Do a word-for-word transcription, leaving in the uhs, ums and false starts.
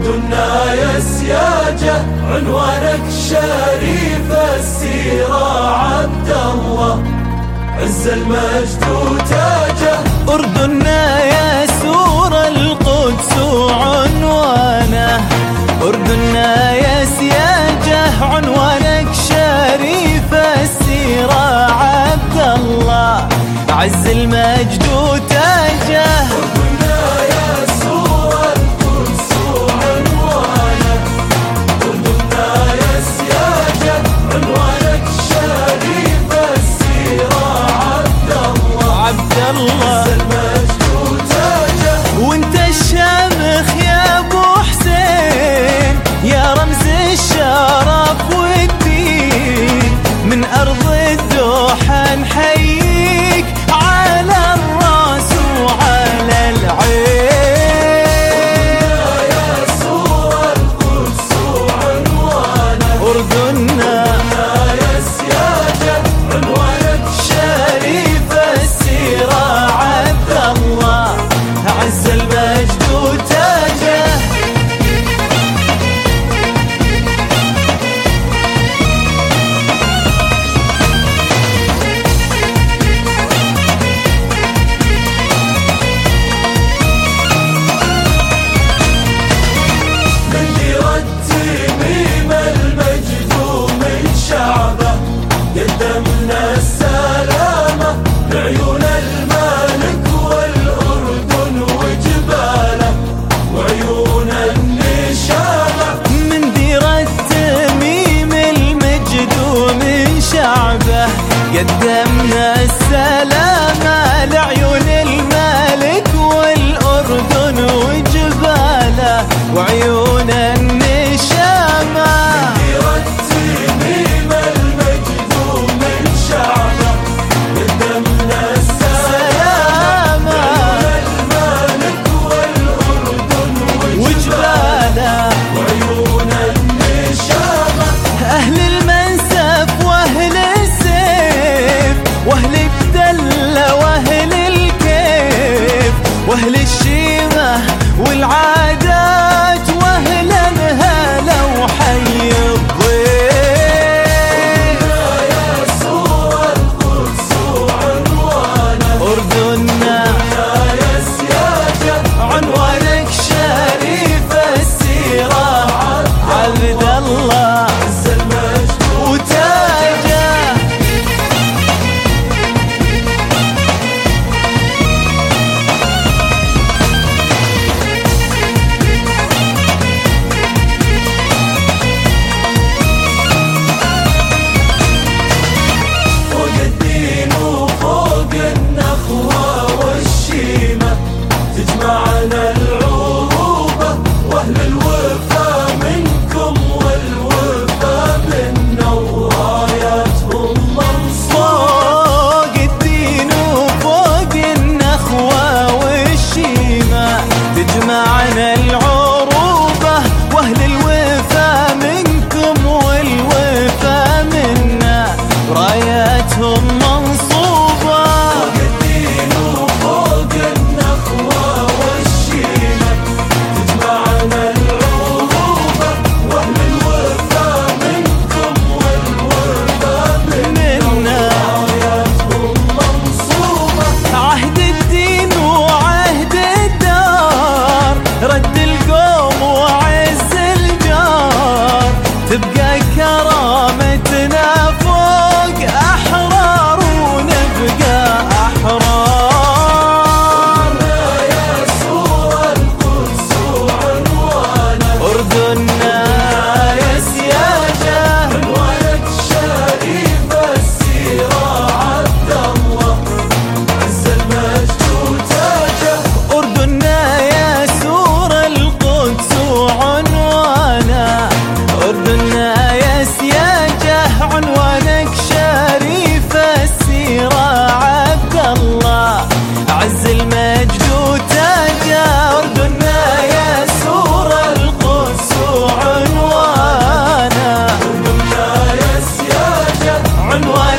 أردنا يا سياجة عنوانك شريف السيرة عبد الله عز المجد وتاجه. أردنا يا سور القدس عنوانه، أردنا يا سياجة عنوانك شريف السيرة عبد الله عز المجد وتاجه. أردنا يا سور القدس عنوانه، أردنا يا سياجة عنوانك شريف السيرة عبد الله عبد الله عز المجد وتاجه. وانت الشامخ يا ابو حسين يا رمز الشرف والدين، من ارض الدوحة نحييك على الراس وعلى العين. يا سور القدس عنوانه، أردنا يا سياجة عنوانك شريف السيرة عبد الله عز المجد وتاجه. من ديرة تميم المجد ومن شعبه قدمنا السلامة لعيون المالك والأردن وجباله وعيون النشامة. من ديرة تميم المجد ومن شعبه قدمنا السلامة لعيون المالك والأردن وجباله وعيون النشامة. ديرة تميم المجد ومن شعبه قدمنا السلامة المالك والأردن وجباله وعيون النشامة. أهل المنسف وأهل السيف وأهل الدلة وأهل الكيف وأهل الشيمة والعادات وأهل الهلا وحي الضيف. يا سور القدس عنوانه، أردنا يا سياجة عنوانك شريف السيرة عبد الله عز المجد وتاجه. فوق الدين وفوق النخوة والشيمة تجمعنا العروبة وأهل الوفا منكم والوفا منا وراياتهم منصورة. فوق الدين وفوق النخوة والشيمة تجمعنا العروبة وأهل الوفا منكم والوفا منا راياتهم منصوبة. فوق الدين وفوق النخوة والشيمة تجمعنا العروبة وأهل الوفا منكم والوفا منا راياتهم منصوبة. عهد الدين وعهد الدار رد القوم وعز الجار، تبقى كرامتنا فوق أحرار ونبقى أحرار. يا سور القدس عنوانه، أردنا يا سياجة عنوانك شريف السيرة عبد الله عز المجد وتاجه. أردنا يا سور القدس عنوانه، أردنا يا سياجة عنوانك شريف السيرة عبد الله عز المجد وتاجه. أردنا يا سور القدس عنوانه، أردنا يا سياجة عنوانك